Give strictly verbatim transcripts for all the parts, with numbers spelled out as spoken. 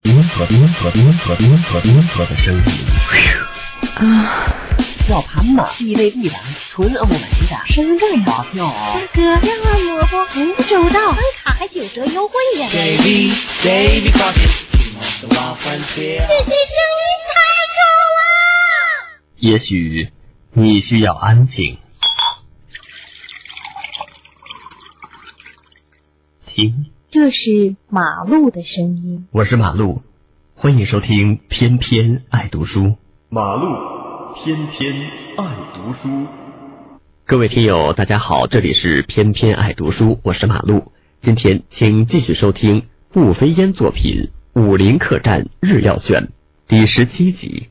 银河银河银河银河银河的声音啊， 吊盘嘛，地位必然，纯欧美的， 身份保票。 大哥，电话萝卜不周到，办卡还九折优惠呀 ！Baby baby coffee， 这些声音太重了。 也许你需要安静，听。 这是马路的声音。 我是马路，欢迎收听偏偏爱读书。 马路偏偏爱读书。 各位听友大家好，这里是偏偏爱读书，我是马路。今天请继续收听步飞烟作品《武林客栈日曜选》第十七集。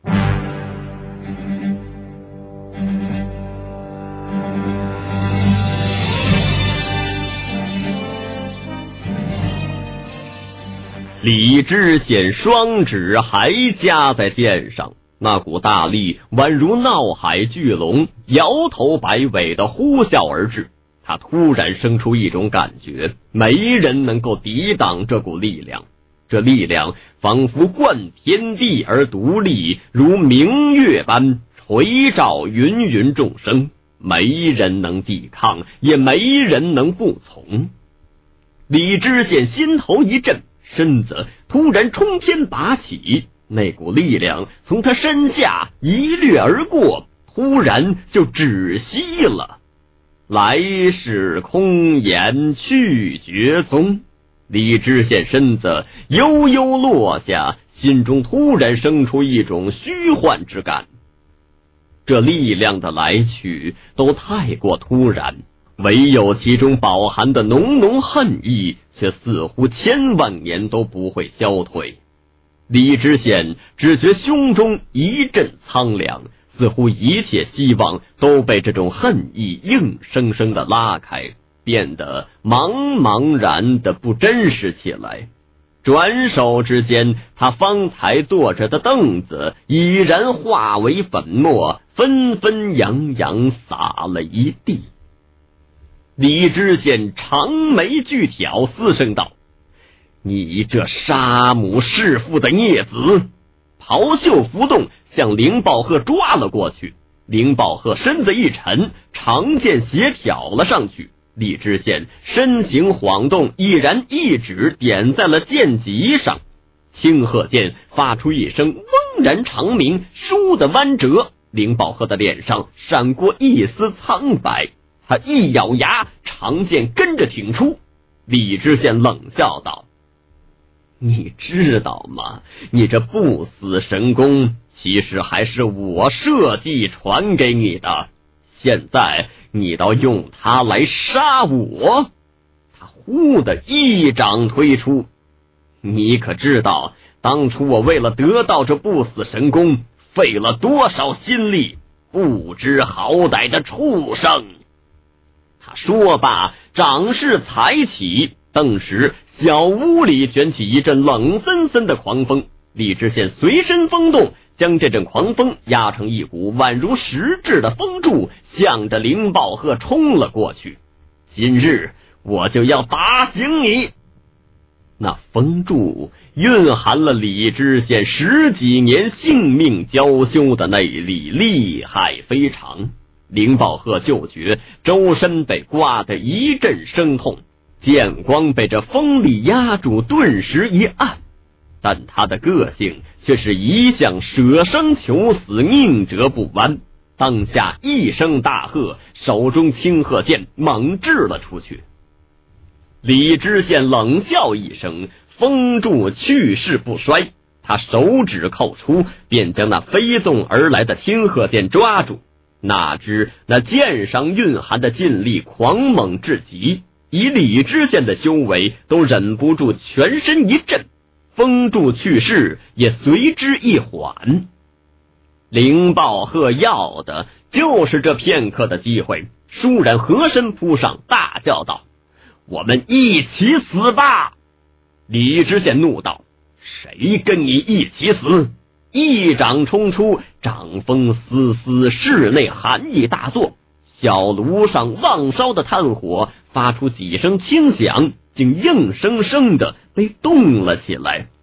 李知县双指还夹在剑上，那股大力宛如闹海巨龙，摇头摆尾的呼啸而至。他突然生出一种感觉，没人能够抵挡这股力量。这力量仿佛贯天地而独立，如明月般垂照芸芸众生，没人能抵抗，也没人能不从。李知县心头一震，身子突然冲天拔起，那股力量从他身下一掠而过，突然就止息了。来世空言去绝踪，李知县身子悠悠落下，心中突然生出一种虚幻之感。这力量的来去都太过突然，唯有其中饱含的浓浓恨意却似乎千万年都不会消退。李知县只觉胸中一阵苍凉，似乎一切希望都被这种恨意硬生生地拉开，变得茫茫然的不真实起来。转手之间，他方才坐着的凳子已然化为粉末，纷纷扬扬洒了一地。李知县长眉巨挑，嘶声道：“你这杀母弑父的孽子！”袍袖浮动，向凌暴鹤抓了过去。凌暴鹤身子一沉，长剑斜挑了上去。李知县身形晃动，毅然一指点在了剑脊上，青鹤剑发出一声嗡然长鸣，倏地弯折。凌暴鹤的脸上闪过一丝苍白，他一咬牙，长剑跟着挺出。李知县冷笑道：“你知道吗？你这不死神功其实还是我设计传给你的，现在你倒用它来杀我。”他忽的一掌推出。你可知道当初我为了得到这不死神功费了多少心力？不知好歹的畜生！他说罢，掌势抬起，顿时小屋里卷起一阵冷森森的狂风。李知县随身风动，将这阵狂风压成一股宛如实质的风柱，向着凌暴鹤冲了过去。今日我就要打醒你！那风柱蕴含了李知县十几年性命交修的内力，厉害非常。凌暴鹤就觉周身被刮得一阵生痛，剑光被这风力压住，顿时一暗。但他的个性却是一向舍生求死，宁折不弯。当下一声大喝，手中青鹤剑猛掷了出去。李知县冷笑一声，风柱去势不衰，他手指扣出，便将那飞纵而来的青鹤剑抓住。哪知那剑上蕴含的劲力狂猛至极，以李知县的修为都忍不住全身一震，风柱去势也随之一缓。凌暴鹤要的就是这片刻的机会，倏然合身扑上，大叫道：“我们一起死吧！”李知县怒道：“谁跟你一起死？”一掌冲出，掌风丝丝，室内寒意大作。小炉上旺烧的炭火发出几声轻响，竟硬生生的被冻了起来。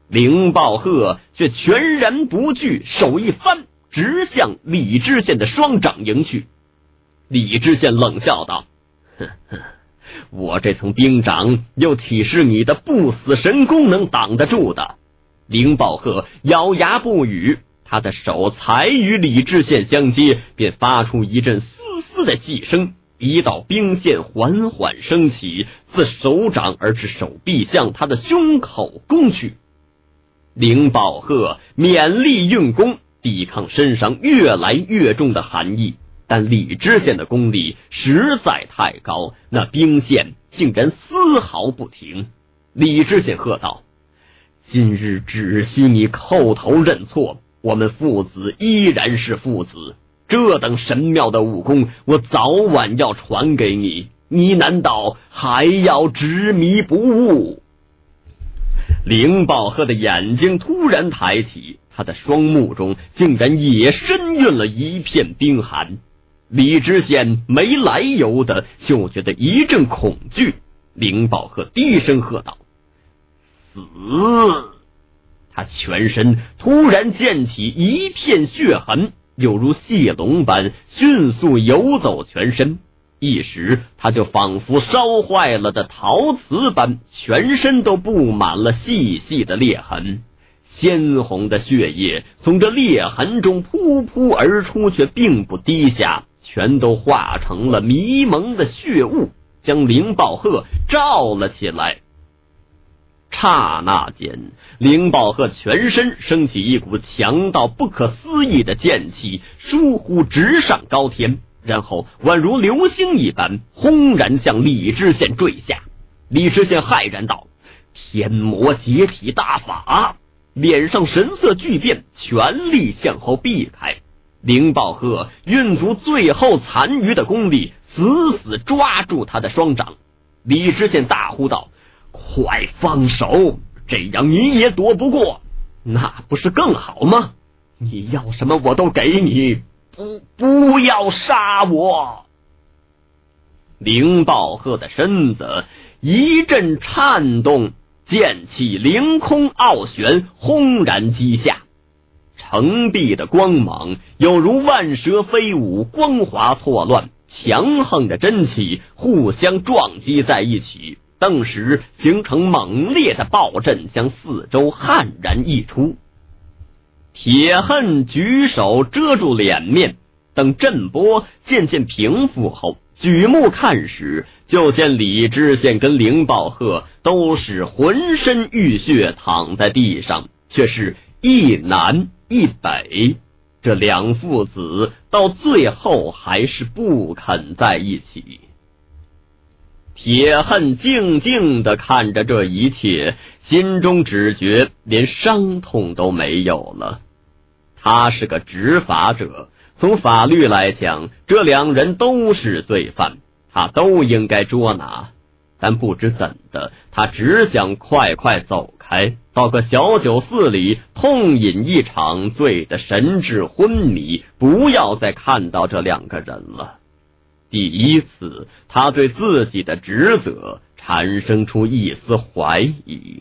凌暴鹤却全然不惧，手一翻，直向李知县的双掌迎去。李知县冷笑道：呵呵，我这层冰掌又岂是你的不死神功能挡得住的？凌暴鹤咬牙不语，他的手才与李知县相接，便发出一阵嘶嘶的气声，一道冰线缓缓升起，自手掌而至手臂，向他的胸口攻去。凌暴鹤勉力运功，抵抗身上越来越重的寒意，但李知县的功力实在太高，那冰线竟然丝毫不停。李知县喝道：今日只需你叩头认错，我们父子依然是父子，这等神妙的武功，我早晚要传给你，你难道还要执迷不悟？凌暴鹤的眼睛突然抬起，他的双目中竟然也深蕴了一片冰寒。李知县没来由的就觉得一阵恐惧，凌暴鹤低声喝道：死！他全身突然溅起一片血痕，犹如蟹龙般迅速游走全身，一时他就仿佛烧坏了的陶瓷般，全身都布满了细细的裂痕。鲜红的血液从这裂痕中扑扑而出，却并不滴下，全都化成了迷蒙的血雾，将凌暴鹤罩了起来。刹那间，凌暴鹤全身升起一股强到不可思议的剑气，倏忽直上高天，然后宛如流星一般轰然向李知县坠下。李知县骇然道：天魔解体大法！脸上神色巨变，全力向后避开。凌暴鹤运足最后残余的功力，死死抓住他的双掌。李知县大呼道：快放手，这样你也躲不过，那不是更好吗？你要什么我都给你，不不要杀我！凌暴鹤的身子一阵颤动，剑气凌空傲旋，轰然击下。澄碧的光芒犹如万蛇飞舞，光华错乱，强横的真气互相撞击在一起，顿时形成猛烈的暴震，向四周悍然溢出。铁恨举手遮住脸面，等震波渐渐平复后，举目看时，就见李知县跟凌暴鹤都是浑身浴血躺在地上，却是一南一北，这两父子到最后还是不肯在一起。铁恨静静地看着这一切，心中只觉连伤痛都没有了。他是个执法者，从法律来讲，这两人都是罪犯，他都应该捉拿。但不知怎的，他只想快快走开，到个小酒肆里痛饮一场，醉得神志昏迷，不要再看到这两个人了。第一次，他对自己的职责产生出一丝怀疑。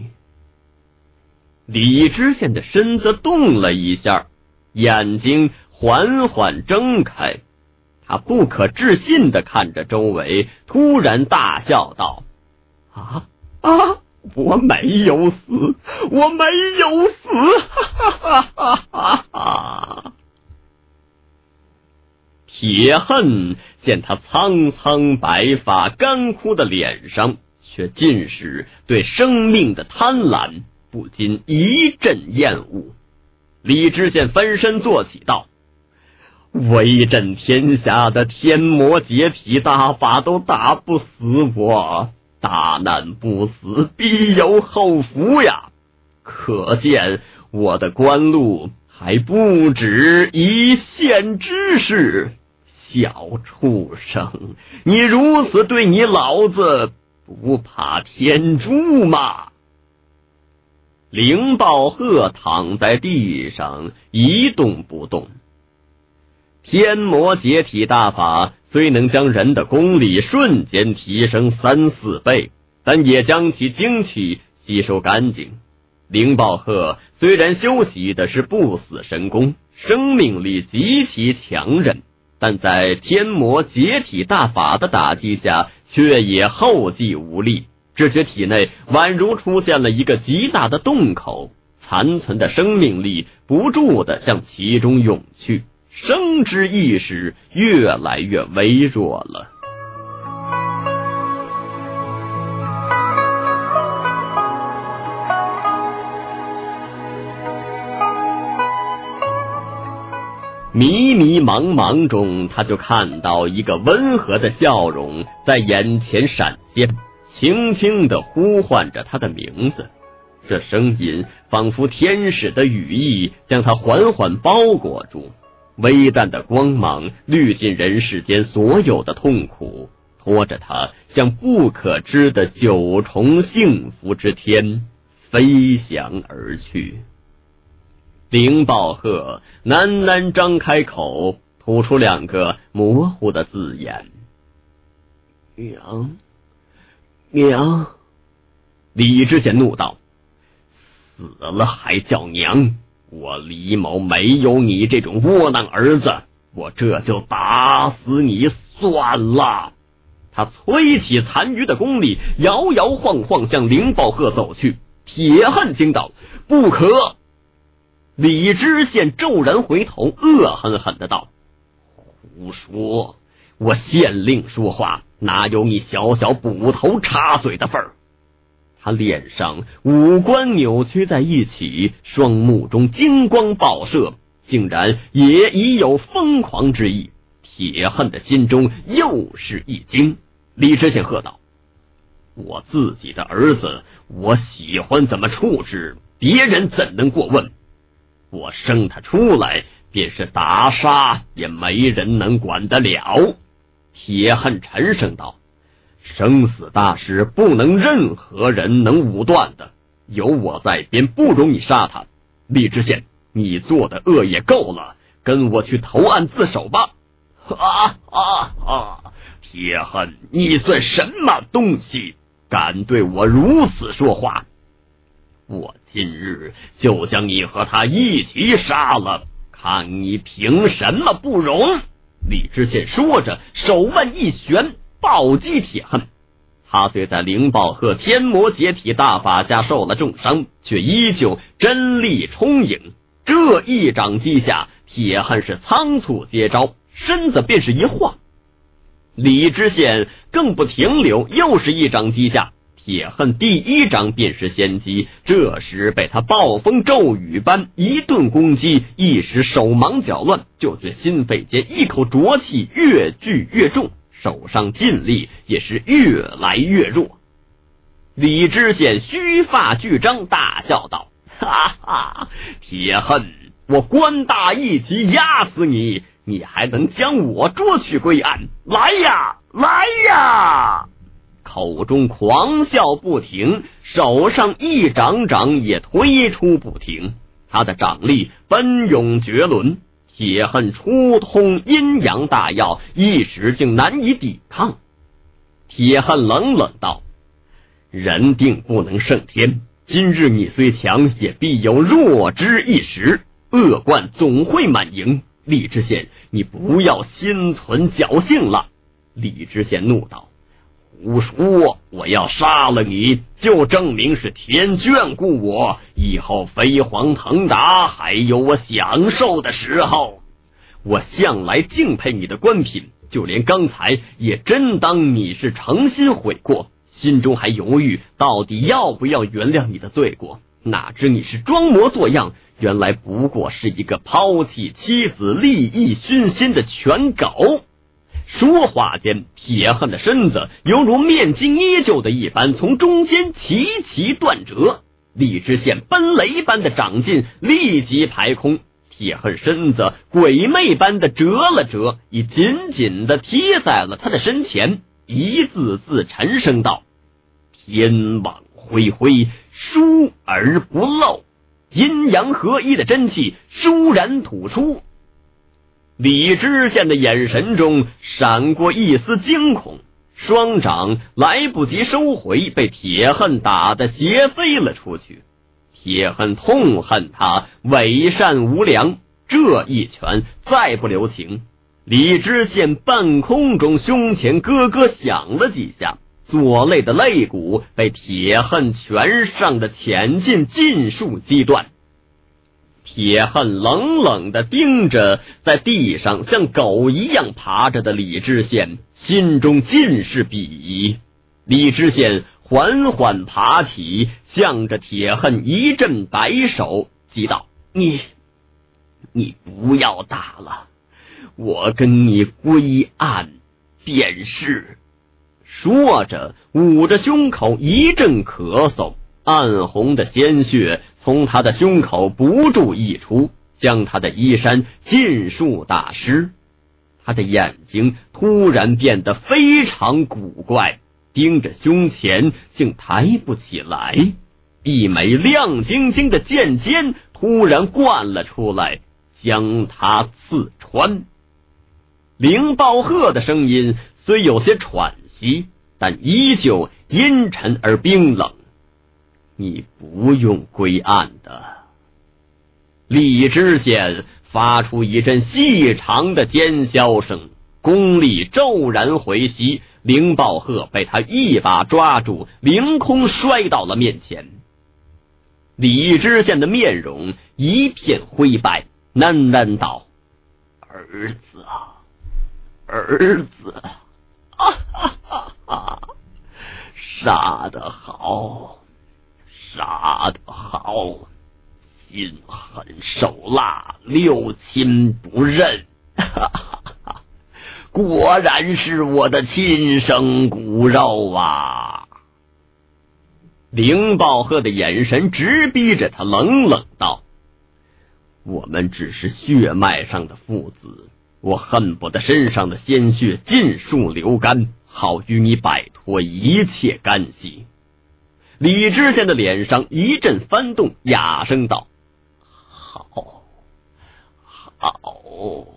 李知县的身子动了一下，眼睛缓缓睁开，他不可置信地看着周围，突然大笑道：啊啊！我没有死，我没有死！哈哈哈哈哈！铁恨见他苍苍白发干枯的脸上，却尽是对生命的贪婪，不禁一阵厌恶。李知县翻身坐起道：威震天下的天魔解体大法都打不死我，大难不死必有后福呀！可见我的官路还不止一线之事。小畜生，你如此对你老子，不怕天诛吗？凌暴鹤躺在地上一动不动。天魔解体大法虽能将人的功力瞬间提升三四倍，但也将其精气吸收干净。 灵宝鹤虽然修习的是不死神功，生命力极其强韧，但在天魔解体大法的打击下，却也后继无力，只觉体内宛如出现了一个极大的洞口，残存的生命力不住地向其中涌去，生之意识越来越微弱了。迷迷茫茫中，他就看到一个温和的笑容在眼前闪现，轻轻地呼唤着他的名字。这声音仿佛天使的羽翼，将他缓缓包裹住，微淡的光芒滤尽人世间所有的痛苦，拖着他向不可知的九重幸福之天飞翔而去。灵宝鹤喃喃张开口，吐出两个模糊的字眼：娘，娘。李知县怒道：死了还叫娘？我李某没有你这种窝囊儿子，我这就打死你算了。他催起残余的功力，摇摇晃晃向灵宝鹤走去。铁汉惊道：不可！李知县骤然回头，恶狠狠的道：胡说！我县令说话，哪有你小小捕头插嘴的份儿？他脸上五官扭曲在一起，双目中金光爆射，竟然也已有疯狂之意。铁汉的心中又是一惊。李知县喝道：我自己的儿子，我喜欢怎么处置，别人怎能过问？我生他出来，便是打杀，也没人能管得了。铁汉沉声道：生死大事不能任何人能武断的，有我在，便不容你杀他。李知县，你做的恶也够了，跟我去投案自首吧。啊啊啊！铁汉，你算什么东西，敢对我如此说话？我今日就将你和他一起杀了，看你凭什么不容！李知县说着，手腕一旋，暴击铁汉。他虽在灵宝鹤天魔解体大法下受了重伤，却依旧真力充盈。这一掌击下，铁汉是仓促接招，身子便是一晃。李知县更不停留，又是一掌击下，铁汉第一掌便是先机，这时被他暴风骤雨般一顿攻击，一时手忙脚乱，就觉心肺间一口浊气越聚越重，手上劲力也是越来越弱。李知县须发俱张，大笑道：哈哈，铁汉，我官大一级压死你，你还能将我捉去归案？来呀，来呀！口中狂笑不停，手上一掌掌也推出不停，他的掌力奔涌绝伦，铁汉初通阴阳大药，一时竟难以抵抗。铁汉冷冷道：人定不能胜天，今日你虽强，也必有弱之一时，恶贯总会满盈。李知县，你不要心存侥幸了。李知县怒道：胡说！我要杀了你，就证明是天眷顾我，以后飞黄腾达还有我享受的时候。我向来敬佩你的官品，就连刚才也真当你是诚心悔过，心中还犹豫到底要不要原谅你的罪过，哪知你是装模作样，原来不过是一个抛弃妻子利益熏心的犬狗。说话间，铁汉的身子犹如面筋捏就的一般，从中间齐齐断折。李知县奔雷般的掌劲立即排空，铁汉身子鬼魅般的折了折，已紧紧地贴在了他的身前，一字字沉声道：天网恢恢，疏而不漏，阴阳合一的真气倏然吐出。李知县的眼神中闪过一丝惊恐，双掌来不及收回，被铁汉打得斜飞了出去。 铁恨痛恨他伪善无良，这一拳再不留情。李知县半空中胸前咯咯响了几下，左肋的肋骨被铁恨拳上的浅劲尽数击断。铁恨冷冷地盯着在地上像狗一样爬着的李知县，心中尽是鄙夷。李知县缓缓爬起，向着铁恨一阵摆手，急道：你你不要打了，我跟你归案便是。说着捂着胸口一阵咳嗽，暗红的鲜血从他的胸口不住溢出，将他的衣衫尽数打湿。他的眼睛突然变得非常古怪，盯着胸前竟抬不起来，一枚亮晶晶的剑尖突然灌了出来，将他刺穿。凌暴鹤的声音虽有些喘息，但依旧阴沉而冰冷。你不用归案的。李知县发出一阵细长的尖啸声，功力骤然回息，凌暴鹤被他一把抓住，凌空摔到了面前。李知县的面容一片灰白，喃喃道：儿子啊，儿子啊，哈哈哈，杀得好，杀得好，心狠手辣，六亲不认，哈哈哈，果然是我的亲生骨肉啊！凌暴鹤的眼神直逼着他，冷冷道：我们只是血脉上的父子，我恨不得身上的鲜血尽数流干，好与你摆脱一切干系。李知县的脸上一阵翻动，哑声道：好，好。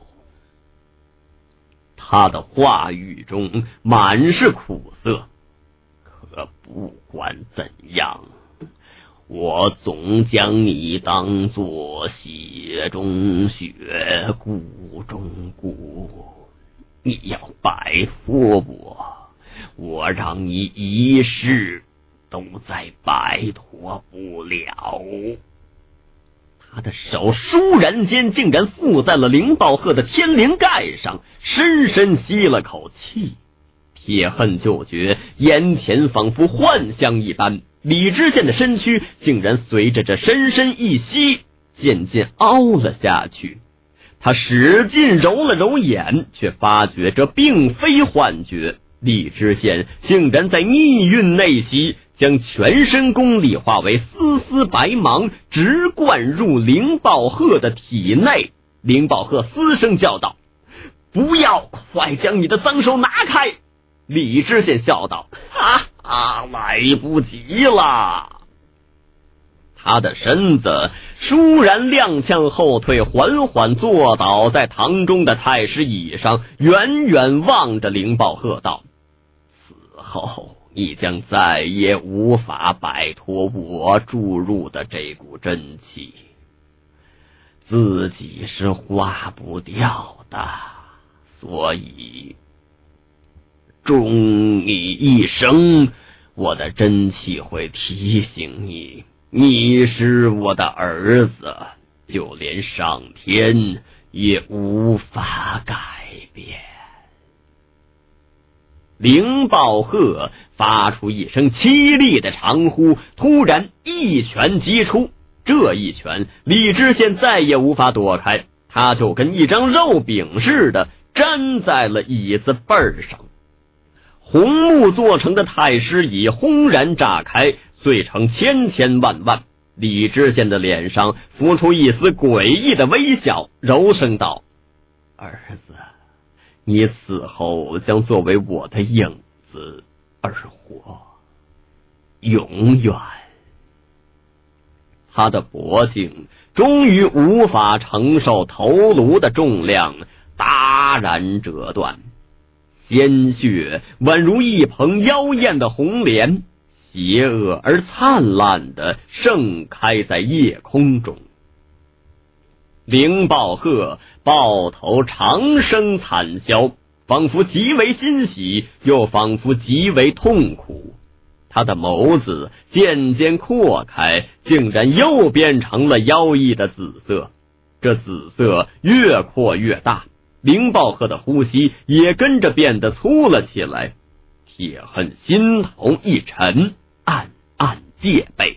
他的话语中满是苦涩。可不管怎样，我总将你当作血中血，骨中骨。你要摆脱我，我让你一世都再摆脱不了。他的手倏然间竟然附在了凌暴鹤的天灵盖上，深深吸了口气。铁恨就觉眼前仿佛幻象一般，李知县的身躯竟然随着这深深一吸渐渐凹了下去。他使劲揉了揉眼，却发觉这并非幻觉，李知县竟然在逆运内息，将全身功力化为丝丝白芒，直灌入凌暴鹤的体内。凌暴鹤嘶声叫道：不要，快将你的脏手拿开！李知县笑道：哈哈，来不及了。他的身子倏然踉跄后退，缓缓坐倒在堂中的太师椅上，远远望着凌暴鹤道：此后你将再也无法摆脱我注入的这股真气，自己是化不掉的，所以终你一生，我的真气会提醒你，你是我的儿子，就连上天也无法改变。凌暴鹤发出一声凄厉的长呼，突然一拳击出。这一拳李知县再也无法躲开，他就跟一张肉饼似的粘在了椅子背上。红木做成的太师椅轰然炸开，碎成千千万万。李知县的脸上浮出一丝诡异的微笑，柔声道：儿子，你死后将作为我的影子而活，永远。他的脖颈终于无法承受头颅的重量，戛然折断，鲜血宛如一蓬妖艳的红莲，血邪恶而灿烂地盛开在夜空中。灵豹鹤抱头长声惨啸，仿佛极为欣喜，又仿佛极为痛苦。他的眸子渐渐扩开，竟然又变成了妖异的紫色。这紫色越扩越大，灵豹鹤的呼吸也跟着变得粗了起来。铁恨心头一沉，暗暗戒备。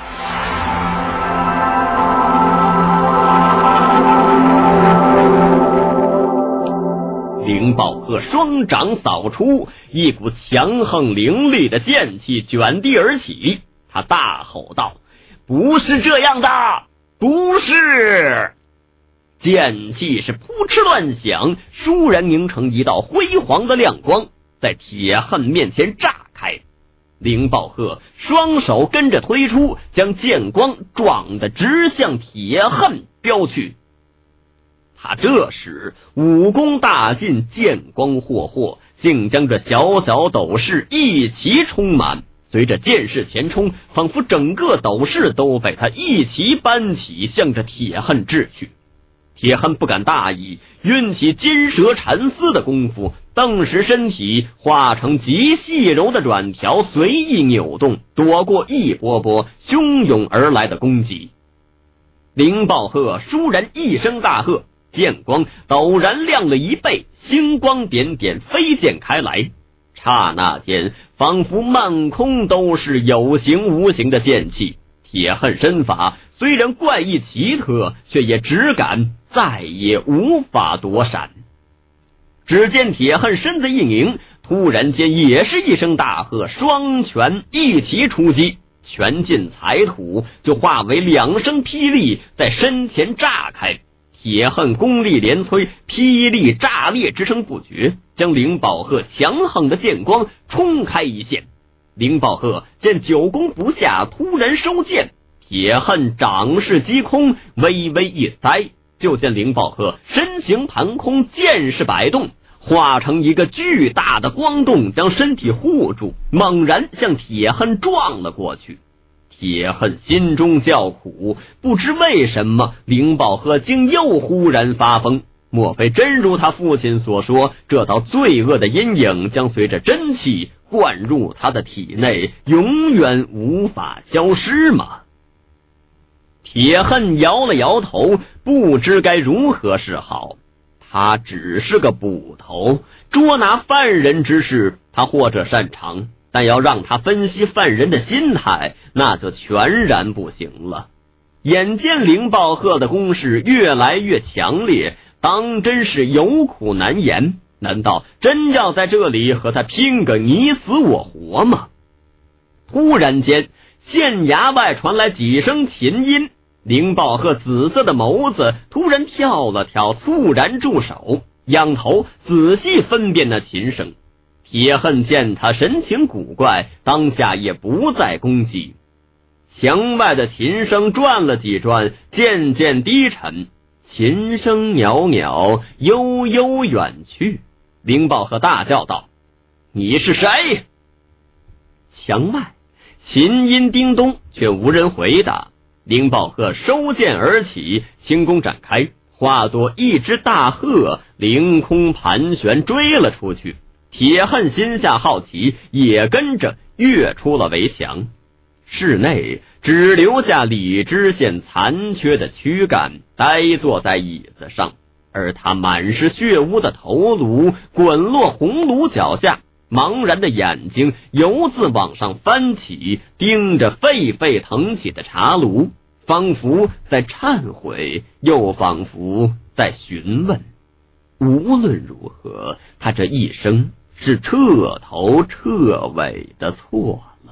灵豹鹤双掌扫出，一股强横凌厉的剑气卷地而起。他大吼道：不是这样的，不是！剑气是扑哧乱响，倏然凝成一道辉煌的亮光，在铁恨面前炸开。灵豹鹤双手跟着推出，将剑光撞得直向铁恨飙去。他这时武功大进，剑光霍霍，竟将这小小斗室一齐充满。随着剑势前冲，仿佛整个斗室都被他一齐搬起，向着铁恨掷去。铁恨不敢大意，运起金蛇缠丝的功夫，顿时身体化成极细柔的软条，随意扭动，躲过一波波汹涌而来的攻击。灵豹鹤倏然一声大喝，剑光陡然亮了一倍，星光点点飞溅开来。刹那间，仿佛漫空都是有形无形的剑气。铁恨身法虽然怪异奇特，却也只敢再也无法躲闪。只见铁恨身子一拧，突然间也是一声大喝，双拳一齐出击，拳尽财土就化为两声霹雳，在身前炸开。铁恨功力连催，霹雳炸裂之声不绝，将灵宝鹤强横的剑光冲开一线。灵宝鹤见久攻不下，突然收剑，铁恨掌势击空，微微一栽，就见灵宝鹤身形盘空，剑势摆动，化成一个巨大的光洞，将身体护住，猛然向铁恨撞了过去。铁恨心中叫苦，不知为什么灵宝鹤竟又忽然发疯。莫非真如他父亲所说，这道罪恶的阴影将随着真气灌入他的体内，永远无法消失吗？铁恨摇了摇头，不知该如何是好。他只是个捕头，捉拿犯人之事他或者擅长，但要让他分析犯人的心态，那就全然不行了。眼见灵豹鹤的攻势越来越强烈，当真是有苦难言。难道真要在这里和他拼个你死我活吗？突然间，县衙外传来几声琴音，灵豹鹤紫色的眸子突然跳了跳，猝然住手，仰头仔细分辨那琴声。铁恨见他神情古怪，当下也不再攻击。墙外的琴声转了几转，渐渐低沉，琴声袅袅，悠悠远去。灵豹鹤大叫道：你是谁？墙外琴音叮咚，却无人回答。灵豹鹤收剑而起，轻功展开，化作一只大鹤，凌空盘旋追了出去。铁恨心下好奇，也跟着跃出了围墙。室内只留下李知县残缺的躯干，呆坐在椅子上，而他满是血污的头颅滚落红炉脚下，茫然的眼睛由自往上翻起，盯着沸沸腾起的茶炉，仿佛在忏悔，又仿佛在询问。无论如何，他这一生是彻头彻尾的错了。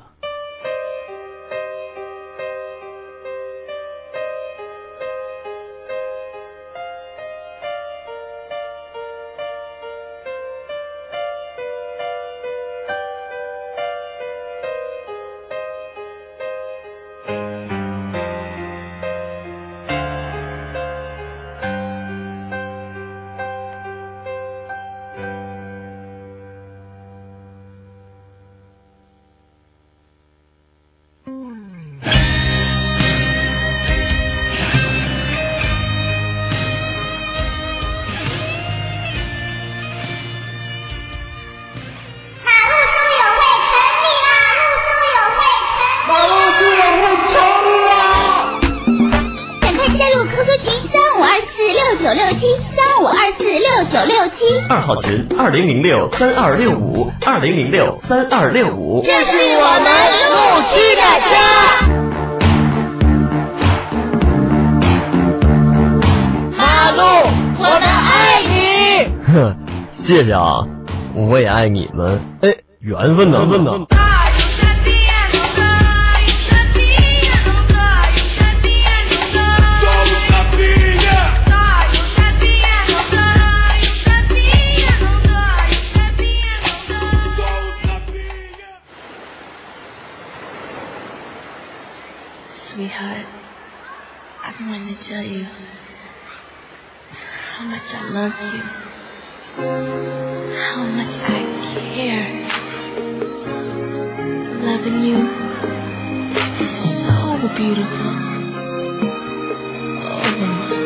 七三五二四六九六七三五二四六九六七。 二号群二零零六三二六五二零零六三二六五。 这是我们路区的家。马路，我们爱你。 哼，谢谢啊，我也爱你们。哎，缘分呢？缘分呢？ Sweetheart, I'm going to tell you how much I love you, how much I care. Loving you is so beautiful. Oh.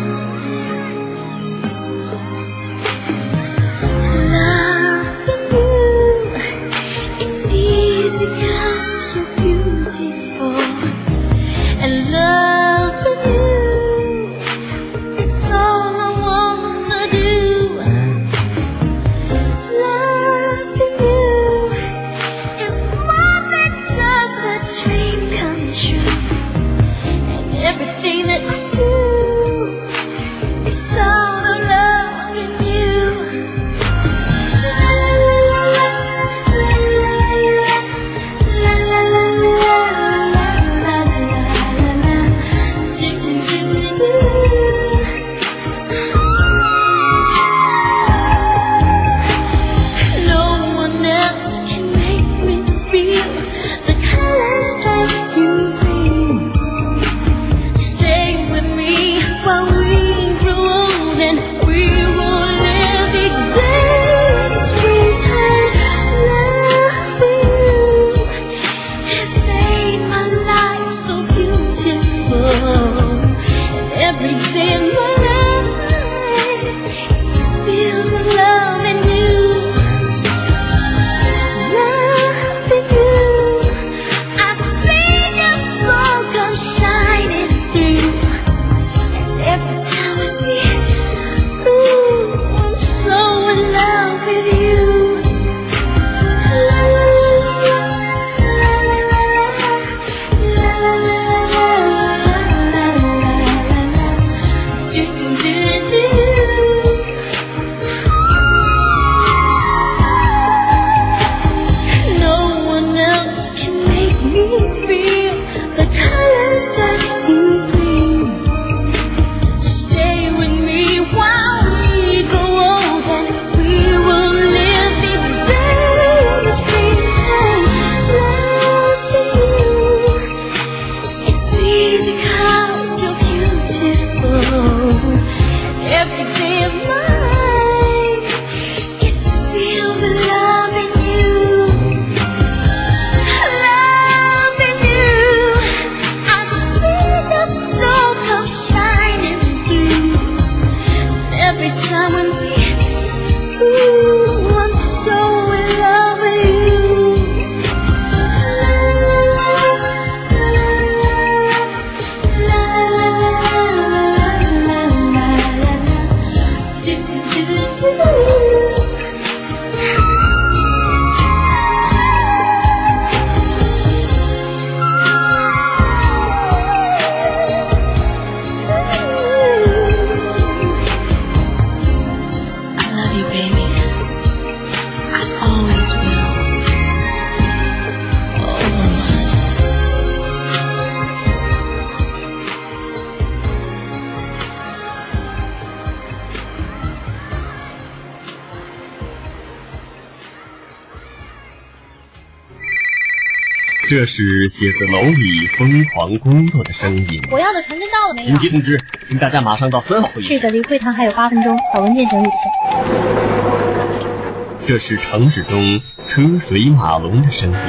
这是写字楼里疯狂工作的声音。 我要的传真到了没有？ 紧急通知，请大家马上到三号会议室。 是的，离会堂还有八分钟，把文件整理一下。 这是城市中车水马龙的声音。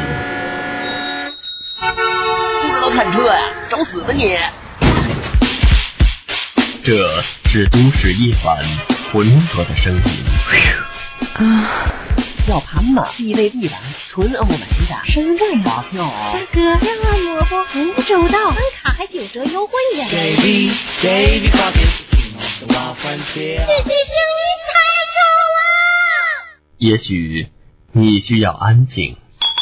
不知道看车呀，找死吧你！ 这是都市夜晚浑浊的声音。 啊。 要盘吗？地位必然，纯欧美的， 身份发票。 大哥，两万萝卜很周到，办卡还九折优惠呀！ 给力给力发电，挖番茄。 自己声音太重了。 也许你需要安静，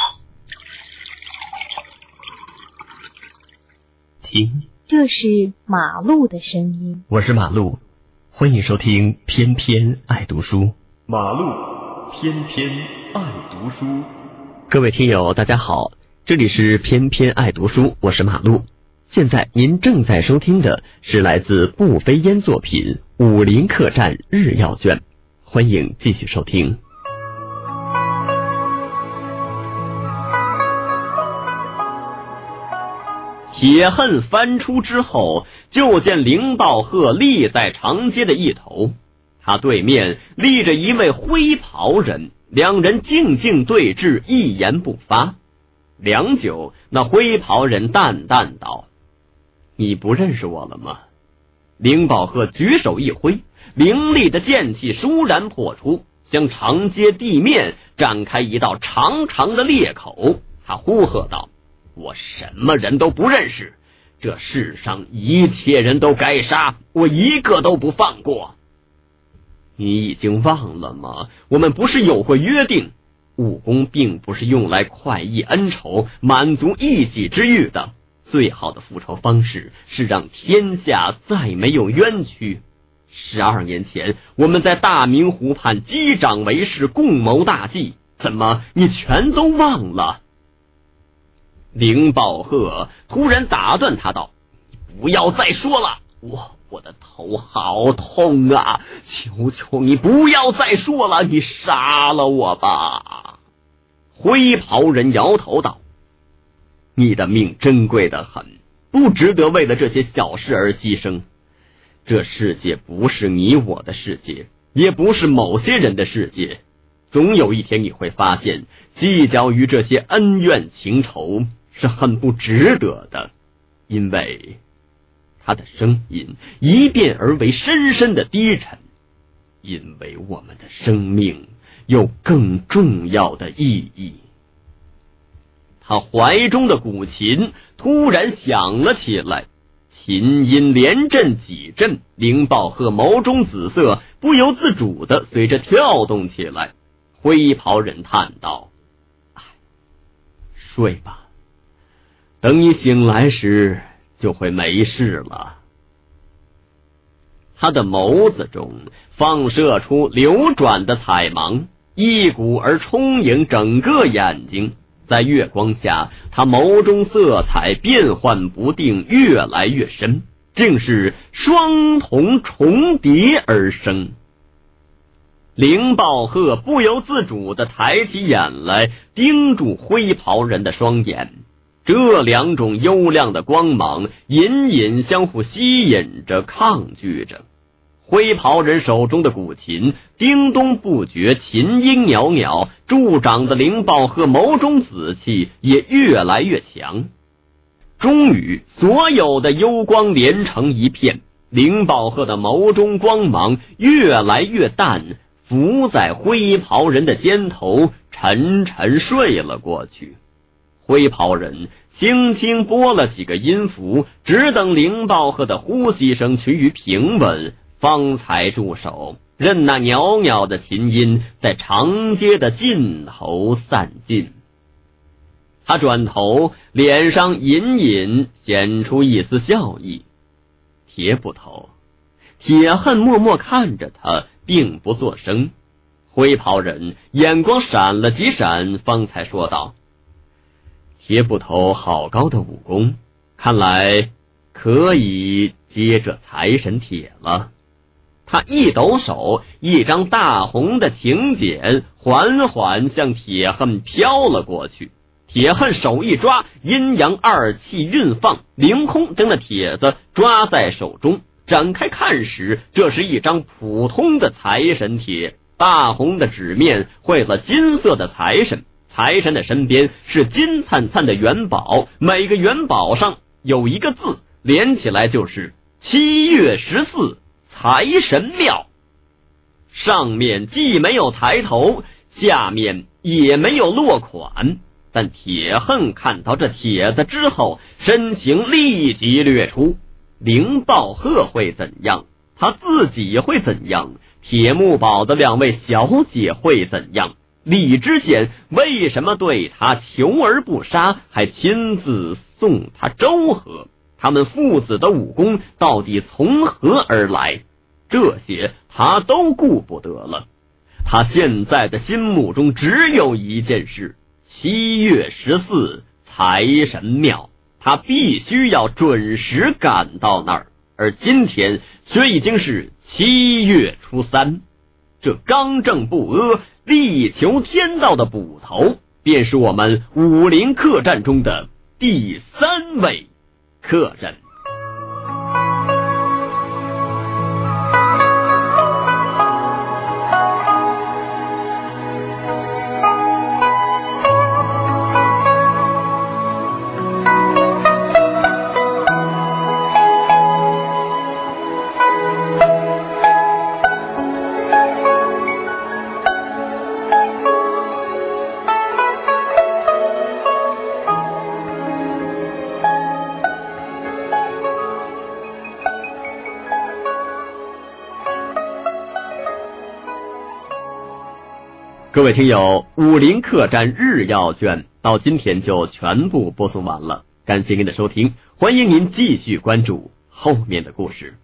听。 这是马路的声音。 我是马路，欢迎收听偏偏爱读书。 马路偏偏爱读书。 各位听友大家好，这里是偏偏爱读书，我是马路。现在您正在收听的是来自不飞烟作品《武林客栈日曜卷》，欢迎继续收听。铁恨翻出之后，就见凌暴鹤立在长街的一头，他对面立着一位灰袍人，两人静静对峙，一言不发。良久，那灰袍人淡淡道：“你不认识我了吗？”凌暴鹤举手一挥，凌厉的剑气倏然破出，将长街地面展开一道长长的裂口。他呼喝道：“我什么人都不认识，这世上一切人都该杀，我一个都不放过。你已经忘了吗？我们不是有过约定，武功并不是用来快意恩仇、满足一己之欲的，最好的复仇方式是让天下再没有冤屈。十二年前我们在大明湖畔击掌为誓，共谋大计，怎么你全都忘了？”凌暴鹤突然打断他道：“不要再说了，我我的头好痛啊！求求你不要再说了，你杀了我吧！”灰袍人摇头道：“你的命珍贵得很，不值得为了这些小事而牺牲。这世界不是你我的世界，也不是某些人的世界。总有一天你会发现，计较于这些恩怨情仇是很不值得的，因为他的声音一变而为深深的低沉，因为我们的生命有更重要的意义。他怀中的古琴突然响了起来，琴音连震几震，凌暴鹤眸中紫色不由自主地随着跳动起来。灰袍人叹道：“唉，睡吧，等你醒来时就会没事了。”他的眸子中放射出流转的彩芒，一股而充盈整个眼睛。在月光下，他眸中色彩变幻不定，越来越深，竟是双瞳重叠而生。凌暴鹤不由自主地抬起眼来，盯住灰袍人的双眼。这两种幽亮的光芒隐隐相互吸引着，抗拒着。灰袍人手中的古琴叮咚不绝，琴音袅袅，助长的凌暴鹤眸中紫气也越来越强。终于，所有的幽光连成一片，凌暴鹤的眸中光芒越来越淡，伏在灰袍人的肩头，沉沉睡了过去。灰袍人轻轻拨了几个音符，只等凌暴鹤的呼吸声趋于平稳，方才住手，任那袅袅的琴音在长街的尽头散尽。他转头，脸上隐隐显出一丝笑意。铁捕头，铁恨默默看着他，并不作声。灰袍人眼光闪了几闪，方才说道：“铁捕头好高的武功，看来可以接这财神帖了。”他一抖手，一张大红的请柬缓缓向铁恨飘了过去。铁恨手一抓，阴阳二气运放，凌空将那帖子抓在手中，展开看时，这是一张普通的财神帖，大红的纸面绘了金色的财神，财神的身边是金灿灿的元宝，每个元宝上有一个字，连起来就是七月十四财神庙。上面既没有抬头， 下面也没有落款。但铁横看到这帖子之后，身形立即掠出。林道鹤会怎样？他自己会怎样？铁木堡的两位小姐会怎样？李知县为什么对他求而不杀，还亲自送他周河？他们父子的武功到底从何而来？这些他都顾不得了。他现在的心目中只有一件事：七月十四财神庙，他必须要准时赶到那儿。而今天却已经是七月初三，这刚正不阿、力求天道的捕头，便是我们武林客栈中的第三位客人。各位听友，武林客栈日曜卷到今天就全部播送完了，感谢您的收听，欢迎您继续关注后面的故事。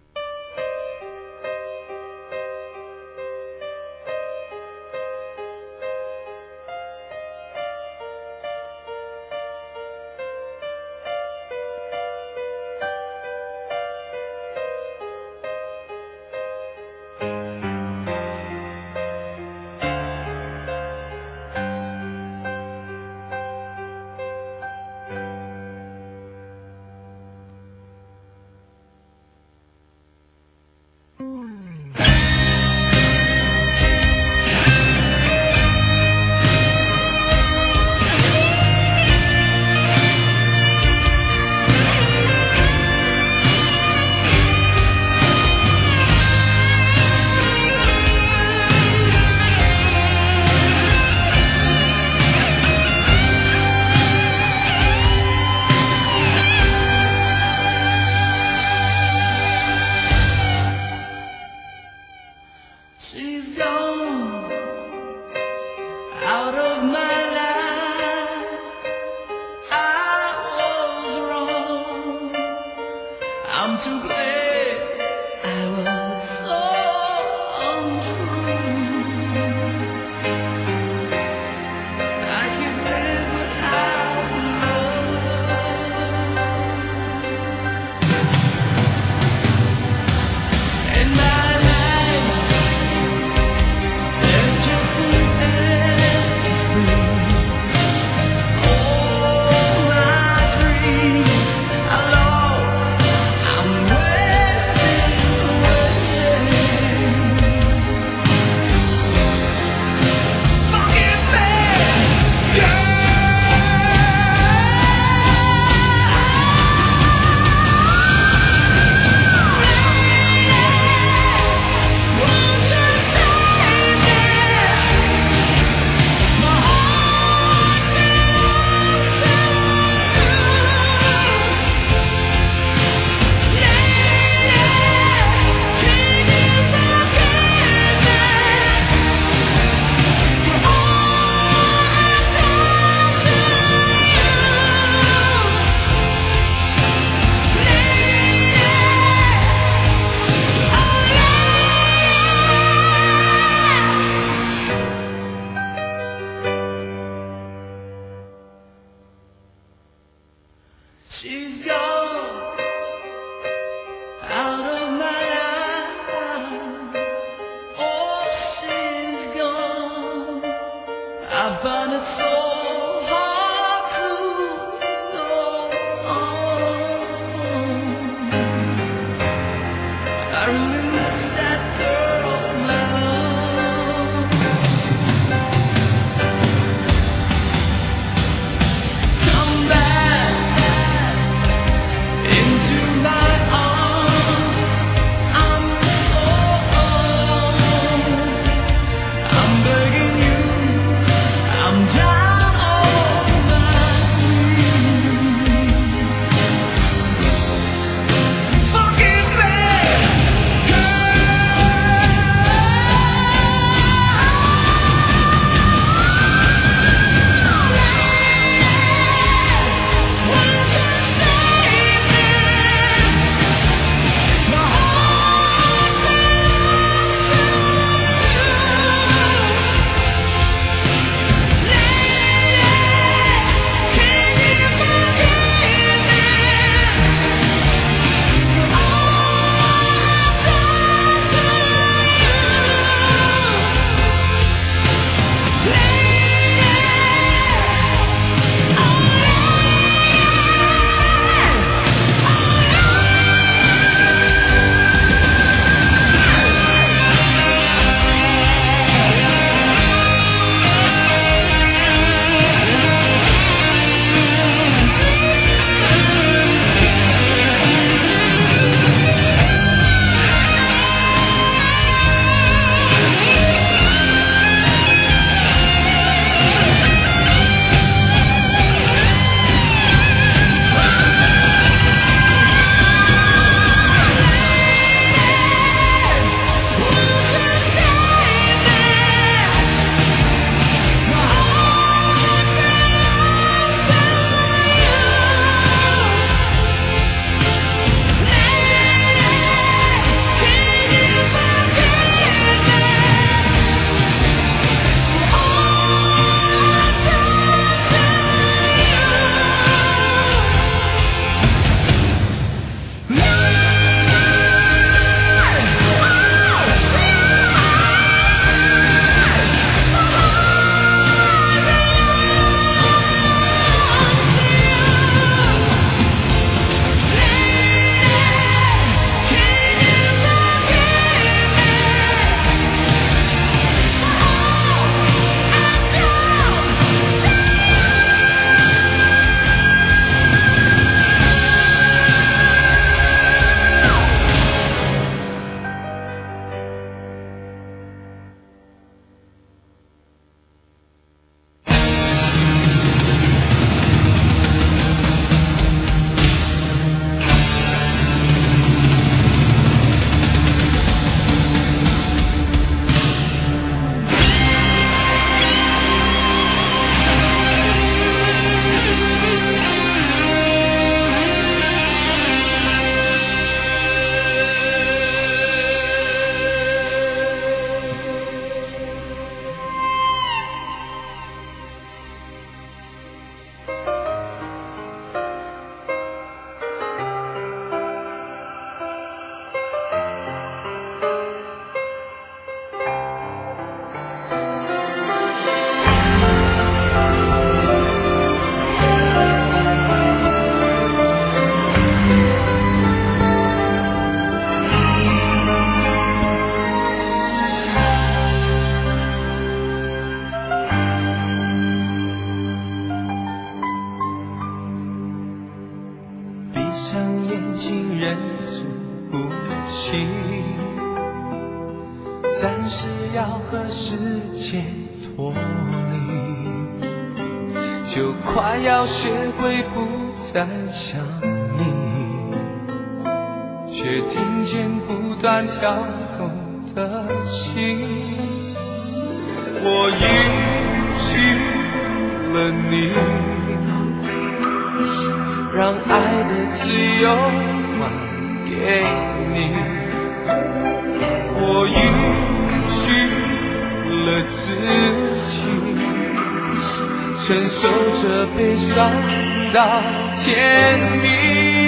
心，暂时要和世界脱离，就快要学会不再想你，却听见不断跳动的心。我允许了你，让爱的自由还给你，我允许了自己，承受着悲伤到天明。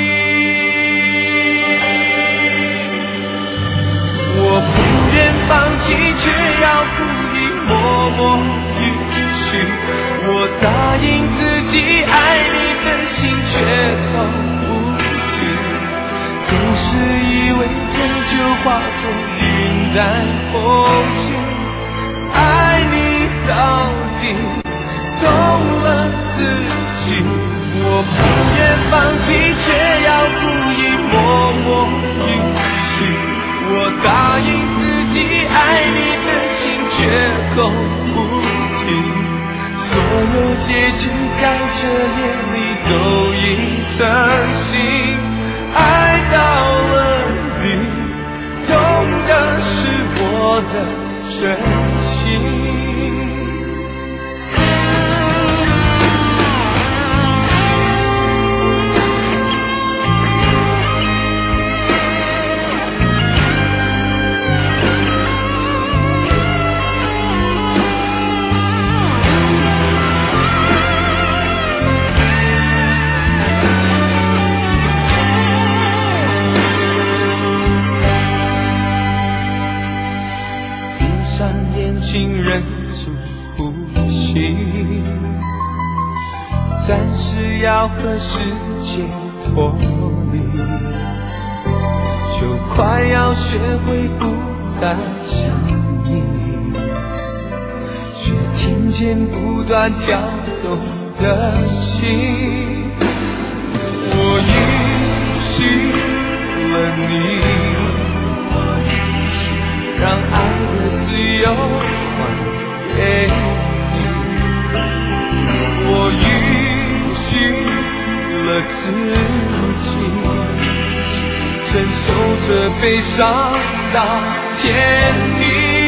我不愿放弃，却要故意默默允许，我答应自己爱你的心却都不停，总是以为这就化作云淡风轻，爱你到底懂了自己。我不愿放弃，却要故意默默允许，我答应自己爱你的心却口不停，所有结局在这夜里都已成型，爱到了底，懂的是我的真心。忍住呼吸，暂时要和世界脱离，就快要学会不再想你，却听见不断跳动的心。我允许了你，让爱的自由还给你，我允许了自己，承受着悲伤到天明。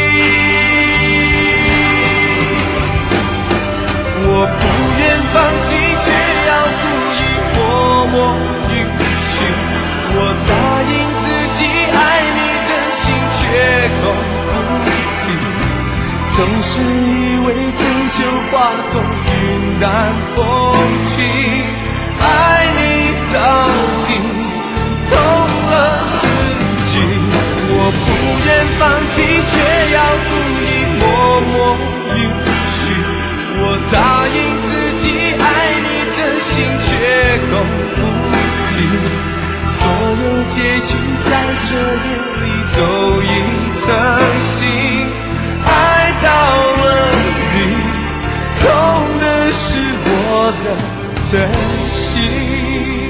我不愿放弃，却要故意默默允许，我答应自己爱你的心却口不停，总是以为终究化作云淡风轻，爱你到底懂了自己。我不愿放弃，却要故意默默允许，我答应自己爱你的心却口不停，所有结局在这夜里都已成型，爱到了底，痛的是我的真心。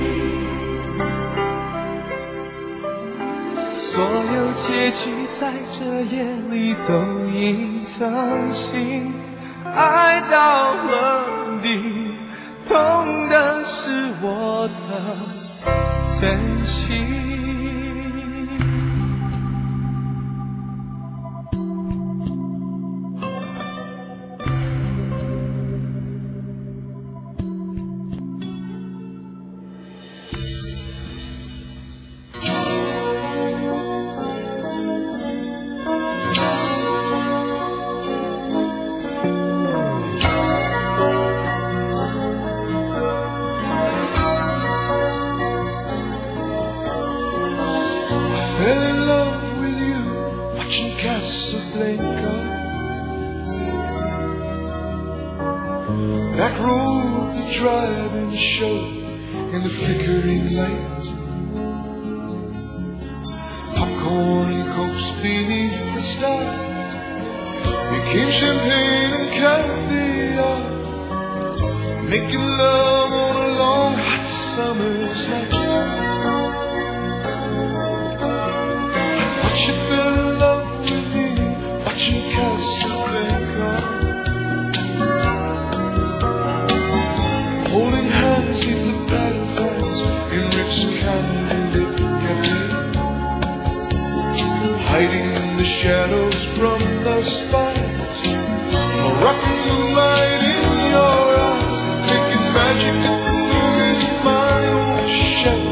所有结局在这夜里都已成型，爱到了底，痛的是我的真心。 That road the driving showed in the flickering lights, popcorn and cokes beneath the stars, making champagne and caviar, making love on a long hot summer's night. she fell in love with me, watching Casablanca. Holding hands in the paradise in rich candlelit cafe. Hiding in the shadows from the spotlights. A rocking light in your eyes, making magic in my own shadow.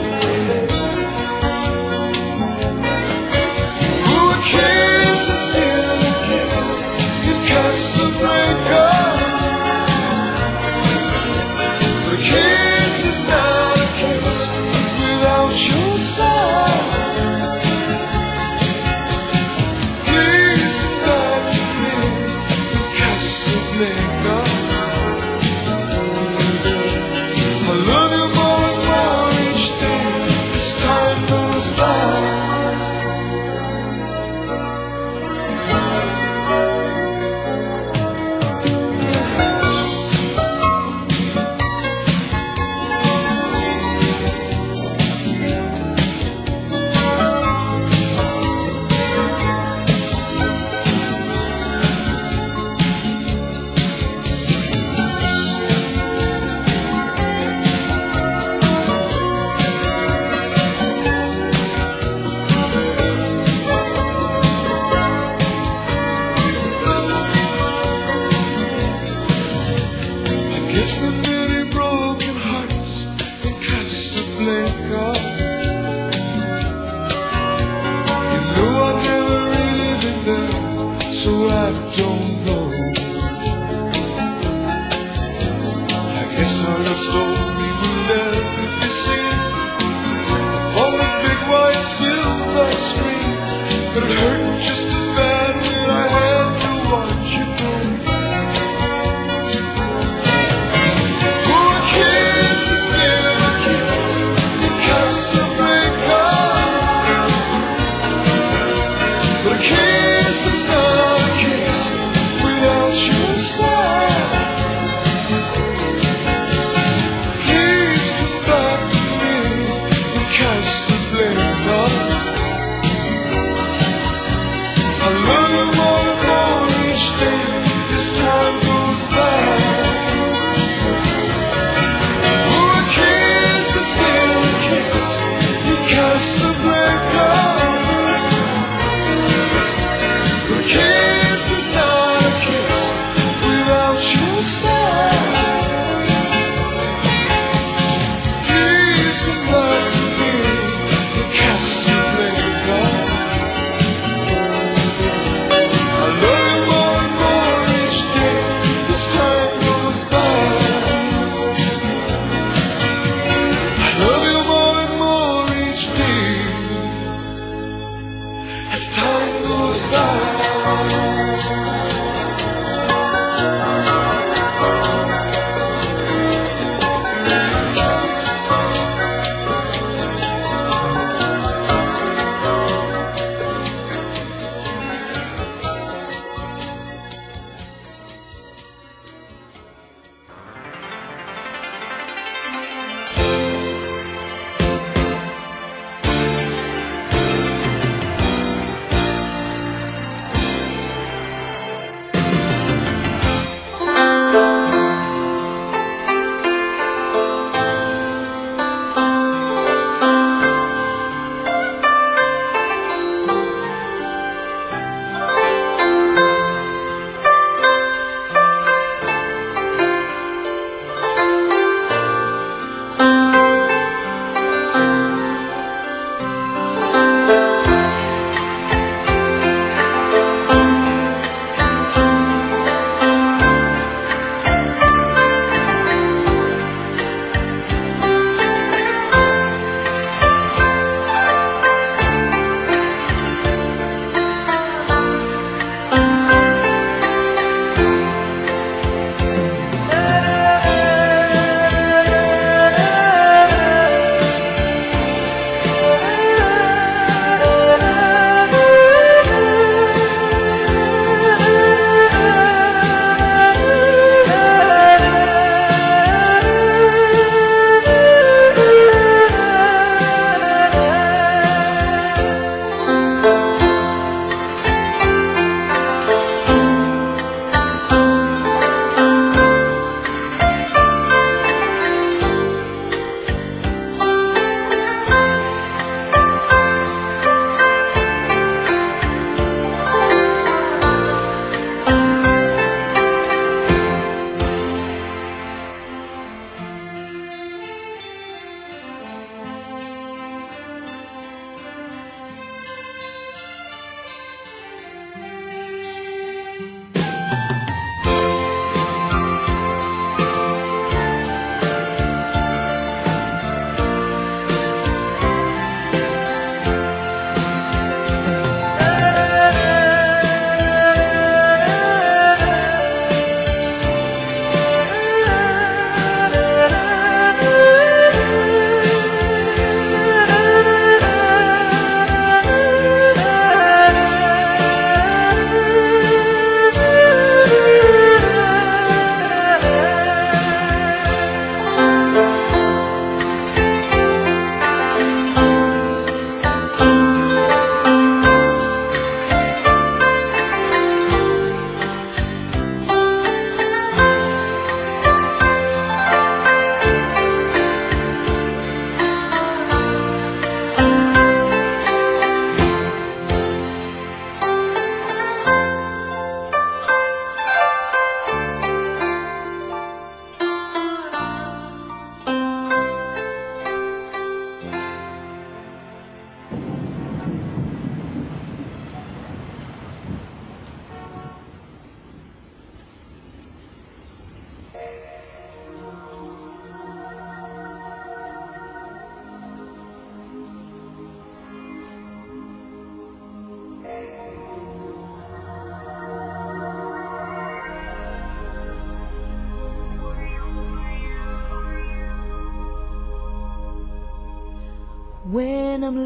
when I'm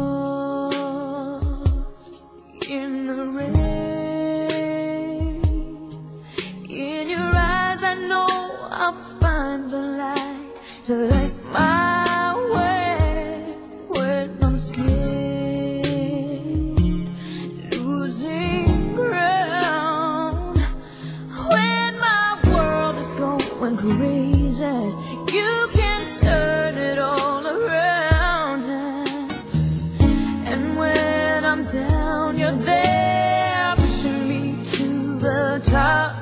lost in the rain. In your eyes I know I'll find the light to light my way when I'm scared, losing ground. When my world is going crazy, you can turn it all around. And when I'm down, you're there pushing me to the top.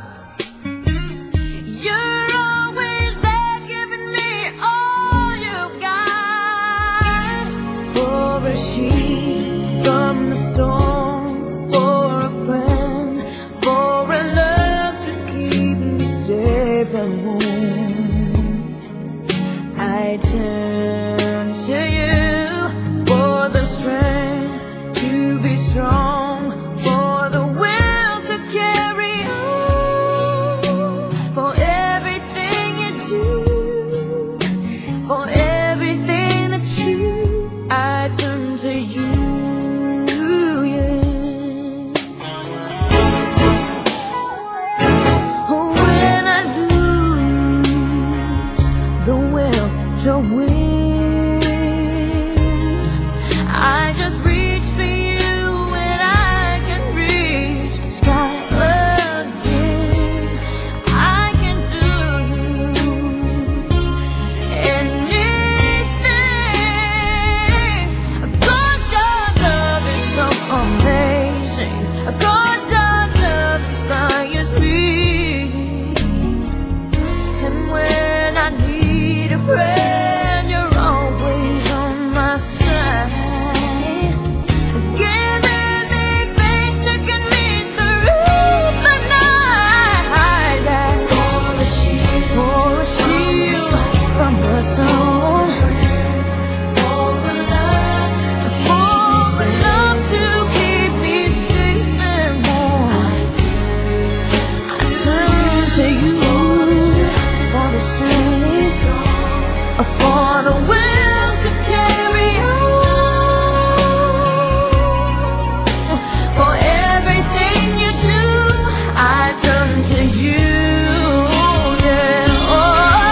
You're always there giving me all you got. For a sheet from the storm, for a friend, for a love to keep me safe and warm, I turn to you for the strength to be strong, for the will to carry on, for everything you do, for everything that's true. I turn to you, yeah. When I lose the will to win, I just reach for you and I can reach the sky again. I can do anything. God, your love is so amazing. God, your love inspires me. And when I need a friend, you're always on my side, giving me faith to get me through the night. For a shield, for a shield from the storm, for a love, for a love to keep me safe and warm. I turn to you for the strength, for the will to carry on, for everything you do. I turn to you, yeah. Oh,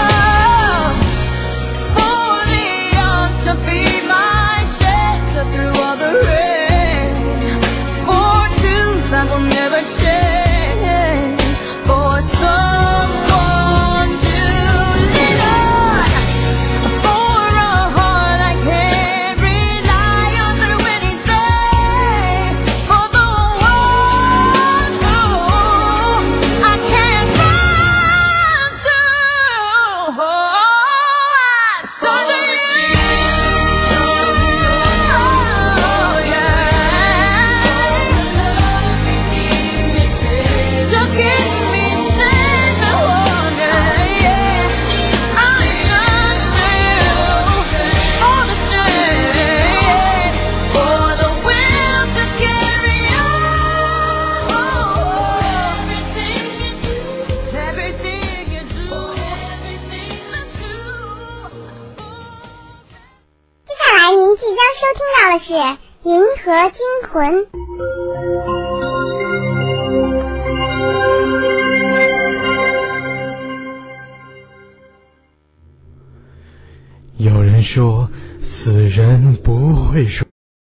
for the arms to be my shelter through all the rain, for truth I will never change, for someone to lean on, for a heart I can rely on through anything, for the one who I can run to. Oh, I turn to you. Oh, yeah. To keep me safe and warm, yeah. I yearn to you for the strength, for the will to carry on. Everything you do, everything you do, everything that's true. 接下来您即将收听到的是《银河惊魂》。 有人说，死人不会说。